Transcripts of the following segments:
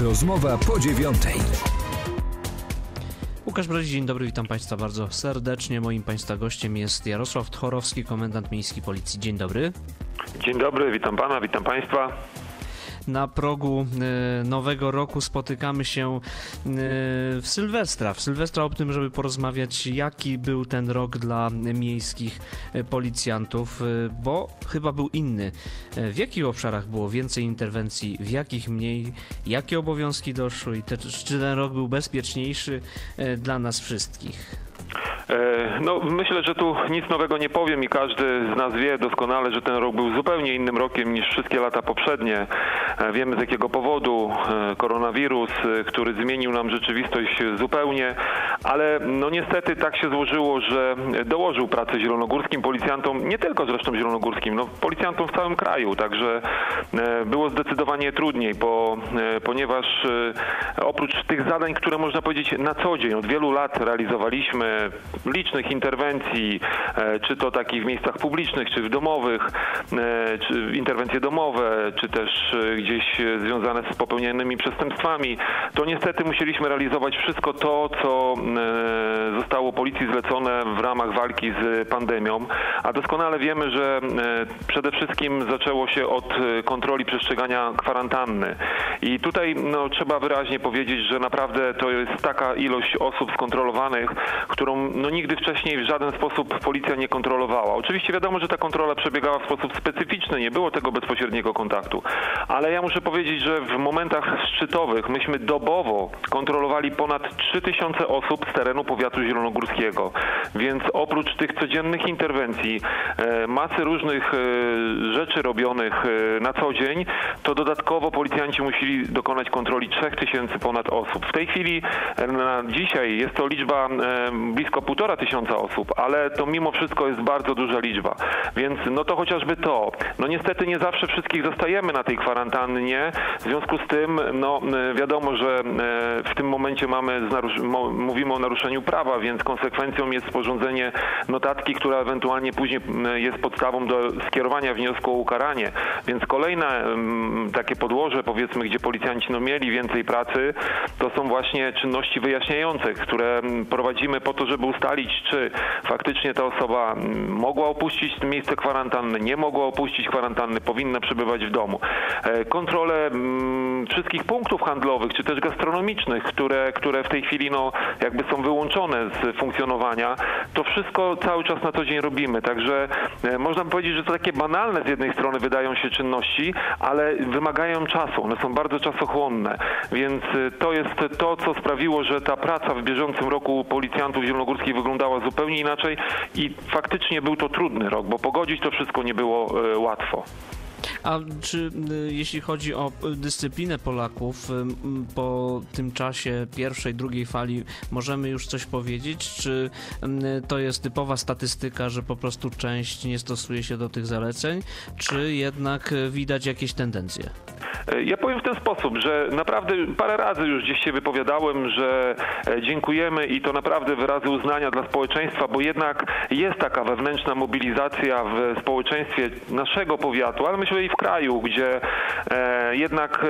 Rozmowa po 9:00. Łukasz Brodzi, dzień dobry, witam Państwa bardzo serdecznie. Moim Państwa gościem jest Jarosław Tchorowski, komendant miejski Policji. Dzień dobry. Dzień dobry, witam Pana, witam Państwa. Na progu nowego roku spotykamy się w Sylwestra o tym, żeby porozmawiać, jaki był ten rok dla miejskich policjantów, bo chyba był inny. W jakich obszarach było więcej interwencji, w jakich mniej, jakie obowiązki doszły i czy ten rok był bezpieczniejszy dla nas wszystkich? No, myślę, że tu nic nowego nie powiem i każdy z nas wie doskonale, że ten rok był zupełnie innym rokiem niż wszystkie lata poprzednie. Wiemy z jakiego powodu, koronawirus, który zmienił nam rzeczywistość zupełnie, ale no niestety tak się złożyło, że dołożył pracy zielonogórskim policjantom, nie tylko zresztą zielonogórskim, no policjantom w całym kraju, także było zdecydowanie trudniej, ponieważ oprócz tych zadań, które można powiedzieć na co dzień, od wielu lat realizowaliśmy, licznych interwencji, czy to takich w miejscach publicznych, czy w domowych, czy interwencje domowe, czy też gdzieś związane z popełnianymi przestępstwami, to niestety musieliśmy realizować wszystko to, co zostało policji zlecone w ramach walki z pandemią, a doskonale wiemy, że przede wszystkim zaczęło się od kontroli przestrzegania kwarantanny. I tutaj no, trzeba wyraźnie powiedzieć, że naprawdę to jest taka ilość osób skontrolowanych, którą no, nigdy wcześniej w żaden sposób policja nie kontrolowała. Oczywiście wiadomo, że ta kontrola przebiegała w sposób specyficzny, nie było tego bezpośredniego kontaktu, ale ja muszę powiedzieć, że w momentach szczytowych myśmy dobowo kontrolowali ponad 3000 osób z terenu powiatu zielonogórskiego, więc oprócz tych codziennych interwencji, masy różnych rzeczy robionych na co dzień, to dodatkowo policjanci musieli dokonać kontroli 3000 ponad osób. W tej chwili na dzisiaj jest to liczba blisko 1500 osób, ale to mimo wszystko jest bardzo duża liczba, więc no to chociażby to. No niestety nie zawsze wszystkich zostajemy na tej kwarantannie, w związku z tym no wiadomo, że w tym momencie mówimy o naruszeniu prawa, więc konsekwencją jest sporządzenie notatki, która ewentualnie później jest podstawą do skierowania wniosku o ukaranie, więc kolejne takie podłoże, powiedzmy, gdzie policjanci no mieli więcej pracy, to są właśnie czynności wyjaśniające, które prowadzimy po to, żeby ustalić, czy faktycznie ta osoba mogła opuścić miejsce kwarantanny, nie mogła opuścić kwarantanny, powinna przebywać w domu. Kontrole wszystkich punktów handlowych, czy też gastronomicznych, które w tej chwili no, jakby są wyłączone z funkcjonowania, to wszystko cały czas na co dzień robimy. Także można powiedzieć, że to takie banalne z jednej strony wydają się czynności, ale wymagają czasu. One są bardzo czasochłonne, więc to jest to, co sprawiło, że ta praca w bieżącym roku policjantów zielonogórskich wyglądała zupełnie inaczej i faktycznie był to trudny rok, bo pogodzić to wszystko nie było łatwo. A czy jeśli chodzi o dyscyplinę Polaków po tym czasie pierwszej, drugiej fali możemy już coś powiedzieć? Czy to jest typowa statystyka, że po prostu część nie stosuje się do tych zaleceń? Czy jednak widać jakieś tendencje? Ja powiem w ten sposób, że naprawdę parę razy już gdzieś się wypowiadałem, że dziękujemy i to naprawdę wyrazy uznania dla społeczeństwa, bo jednak jest taka wewnętrzna mobilizacja w społeczeństwie naszego powiatu, ale myślę i w kraju, gdzie jednak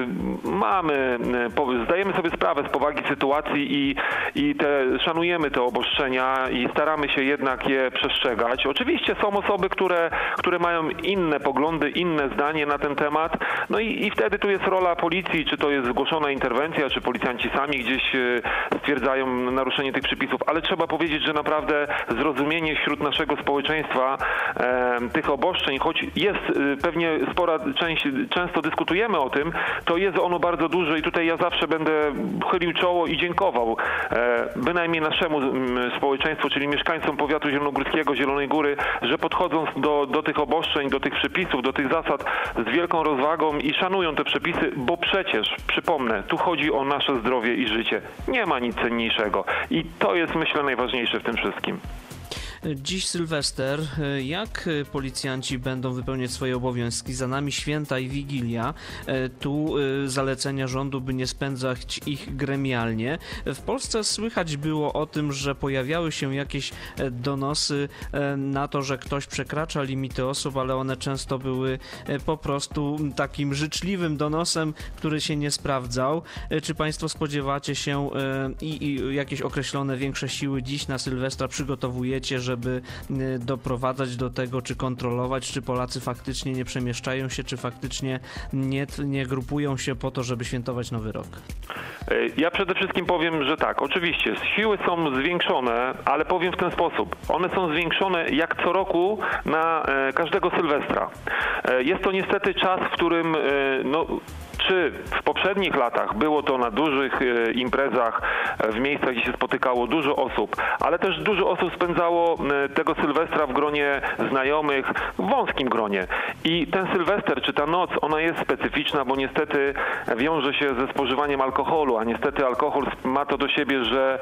zdajemy sobie sprawę z powagi sytuacji i szanujemy te obostrzenia i staramy się jednak je przestrzegać. Oczywiście są osoby, które mają inne poglądy, inne zdanie na ten temat, no i wtedy tu jest rola policji, czy to jest zgłoszona interwencja, czy policjanci sami gdzieś stwierdzają naruszenie tych przepisów, ale trzeba powiedzieć, że naprawdę zrozumienie wśród naszego społeczeństwa tych obostrzeń, choć jest pewnie spora część, często dyskutujemy o tym, to jest ono bardzo duże i tutaj ja zawsze będę chylił czoło i dziękował bynajmniej naszemu społeczeństwu, czyli mieszkańcom powiatu zielonogórskiego, Zielonej Góry, że podchodząc do tych obostrzeń, do tych przepisów, do tych zasad z wielką rozwagą i szanują te przepisy, bo przecież, przypomnę, tu chodzi o nasze zdrowie i życie. Nie ma nic cenniejszego i to jest, myślę, najważniejsze w tym wszystkim. Dziś Sylwester. Jak policjanci będą wypełniać swoje obowiązki? Za nami święta i Wigilia. Tu zalecenia rządu, by nie spędzać ich gremialnie. W Polsce słychać było o tym, że pojawiały się jakieś donosy na to, że ktoś przekracza limity osób, ale one często były po prostu takim życzliwym donosem, który się nie sprawdzał. Czy państwo spodziewacie się i jakieś określone większe siły dziś na Sylwestra przygotowujecie, żeby doprowadzać do tego, czy kontrolować, czy Polacy faktycznie nie przemieszczają się, czy faktycznie nie grupują się po to, żeby świętować Nowy Rok? Ja przede wszystkim powiem, że tak, oczywiście siły są zwiększone, ale powiem w ten sposób. One są zwiększone jak co roku na każdego Sylwestra. Jest to niestety czas, w którym czy w poprzednich latach było to na dużych imprezach, w miejscach, gdzie się spotykało dużo osób, ale też dużo osób spędzało tego Sylwestra w gronie znajomych, w wąskim gronie. I ten Sylwester, czy ta noc, ona jest specyficzna, bo niestety wiąże się ze spożywaniem alkoholu, a niestety alkohol ma to do siebie, że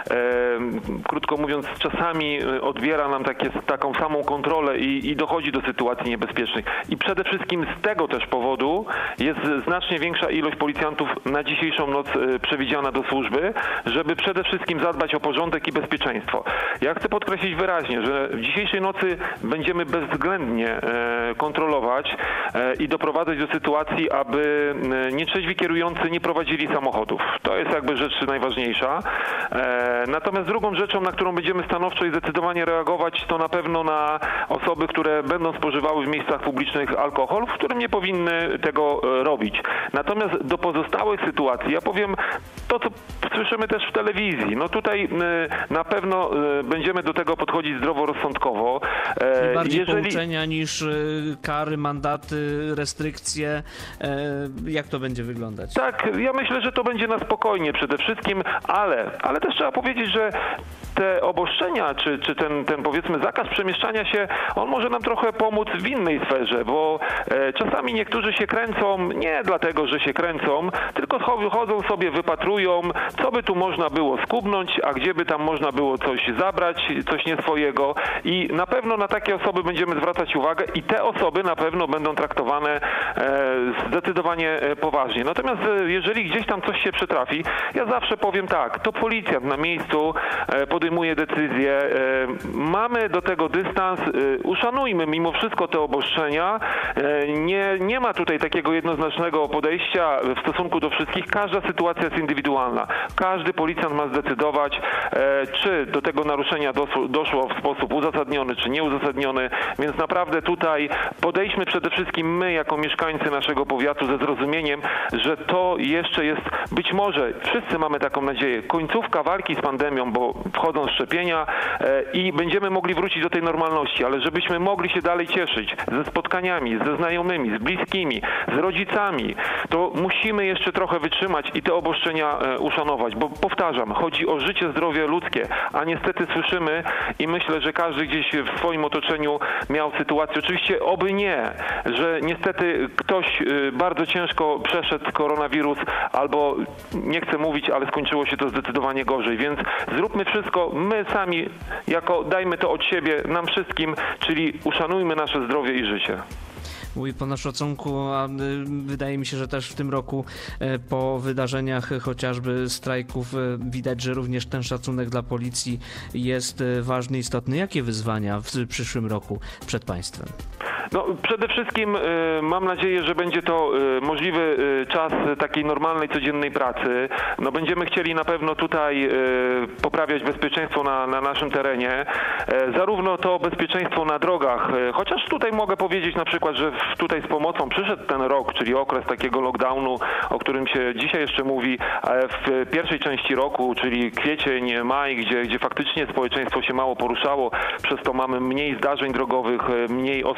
krótko mówiąc czasami odbiera nam taką samą kontrolę i dochodzi do sytuacji niebezpiecznych. I przede wszystkim z tego też powodu jest znacznie większa ilość policjantów na dzisiejszą noc przewidziana do służby, żeby przede wszystkim zadbać o porządek i bezpieczeństwo. Ja chcę podkreślić wyraźnie, że w dzisiejszej nocy będziemy bezwzględnie kontrolować i doprowadzać do sytuacji, aby nietrzeźwi kierujący nie prowadzili samochodów. To jest jakby rzecz najważniejsza. Natomiast drugą rzeczą, na którą będziemy stanowczo i zdecydowanie reagować, to na pewno na osoby, które będą spożywały w miejscach publicznych alkohol, w którym nie powinny tego robić. Natomiast do pozostałych sytuacji, ja powiem to, co słyszymy też w telewizji. No tutaj na pewno będziemy do tego podchodzić zdroworozsądkowo. Bardziej pouczenia niż kary, mandaty, restrykcje. Jak to będzie wyglądać? Tak, ja myślę, że to będzie na spokojnie przede wszystkim, ale też trzeba powiedzieć, że te obostrzenia, czy ten powiedzmy zakaz przemieszczania się, on może nam trochę pomóc w innej sferze, bo czasami niektórzy się kręcą nie dlatego, że się kręcą, tylko chodzą sobie, wypatrują, co by tu można było skubnąć, a gdzie by tam można było coś zabrać, coś nie swojego i na pewno na takie osoby będziemy zwracać uwagę i te osoby na pewno będą traktowane zdecydowanie poważnie. Natomiast jeżeli gdzieś tam coś się przytrafi, ja zawsze powiem tak, to policjant na miejscu podejmuje decyzję, mamy do tego dystans, uszanujmy mimo wszystko te obostrzenia, nie ma tutaj takiego jednoznacznego podejścia w stosunku do wszystkich, każda sytuacja jest indywidualna. Każdy policjant ma zdecydować, czy do tego naruszenia doszło w sposób uzasadniony, czy nieuzasadniony, więc naprawdę tutaj podejdźmy przede wszystkim my jako mieszkańcy naszego powiatu ze zrozumieniem, że to jeszcze jest, być może, wszyscy mamy taką nadzieję, końcówka walki z pandemią, bo wchodzą szczepienia i będziemy mogli wrócić do tej normalności, ale żebyśmy mogli się dalej cieszyć ze spotkaniami, ze znajomymi, z bliskimi, z rodzicami, to musimy jeszcze trochę wytrzymać i te obostrzenia uszanować, bo powtarzam, chodzi o życie, zdrowie ludzkie, a niestety słyszymy i myślę, że każdy gdzieś w swoim otoczeniu miał sytuację, oczywiście oby nie, że niestety ktoś bardzo ciężko przeszedł koronawirus albo, nie chcę mówić, ale skończyło się to zdecydowanie gorzej, więc zróbmy wszystko, my sami, dajmy to od siebie nam wszystkim, czyli uszanujmy nasze zdrowie i życie. Mówi po szacunku, a wydaje mi się, że też w tym roku po wydarzeniach chociażby strajków widać, że również ten szacunek dla policji jest ważny, istotny. Jakie wyzwania w przyszłym roku przed państwem? No, przede wszystkim mam nadzieję, że będzie to możliwy czas takiej normalnej, codziennej pracy. No, będziemy chcieli na pewno tutaj poprawiać bezpieczeństwo na naszym terenie. Zarówno to bezpieczeństwo na drogach, chociaż tutaj mogę powiedzieć na przykład, że tutaj z pomocą przyszedł ten rok, czyli okres takiego lockdownu, o którym się dzisiaj jeszcze mówi, w pierwszej części roku, czyli kwiecień, maj, gdzie faktycznie społeczeństwo się mało poruszało, przez to mamy mniej zdarzeń drogowych, mniej osób zginęło.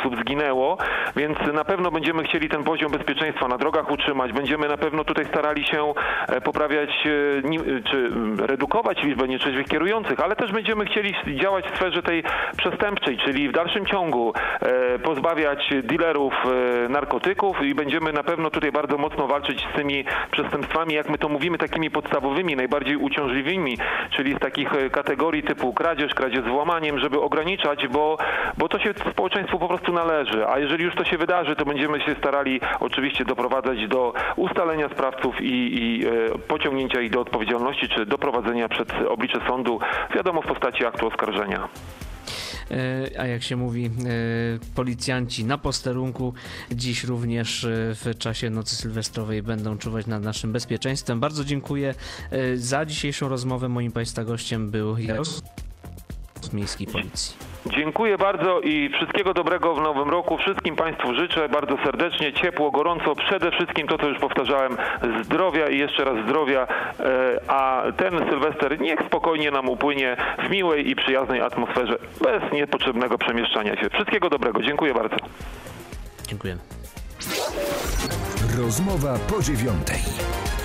minęło, więc na pewno będziemy chcieli ten poziom bezpieczeństwa na drogach utrzymać. Będziemy na pewno tutaj starali się poprawiać czy redukować liczbę nieczęśliwych kierujących, ale też będziemy chcieli działać w sferze tej przestępczej, czyli w dalszym ciągu pozbawiać dealerów narkotyków i będziemy na pewno tutaj bardzo mocno walczyć z tymi przestępstwami, jak my to mówimy, takimi podstawowymi, najbardziej uciążliwymi, czyli z takich kategorii typu kradzież z włamaniem, żeby ograniczać, bo to się społeczeństwu po prostu należy, a jeżeli już to się wydarzy, to będziemy się starali oczywiście doprowadzać do ustalenia sprawców i pociągnięcia ich do odpowiedzialności, czy doprowadzenia przed oblicze sądu, wiadomo, w postaci aktu oskarżenia. A jak się mówi, policjanci na posterunku dziś również w czasie nocy sylwestrowej będą czuwać nad naszym bezpieczeństwem. Bardzo dziękuję za dzisiejszą rozmowę. Moim Państwa gościem był Jarosław z Miejskiej Policji. Dziękuję bardzo i wszystkiego dobrego w nowym roku. Wszystkim Państwu życzę bardzo serdecznie, ciepło, gorąco, przede wszystkim to, co już powtarzałem, zdrowia i jeszcze raz zdrowia, a ten Sylwester niech spokojnie nam upłynie w miłej i przyjaznej atmosferze, bez niepotrzebnego przemieszczania się. Wszystkiego dobrego. Dziękuję bardzo. Dziękuję. Rozmowa po 9:00.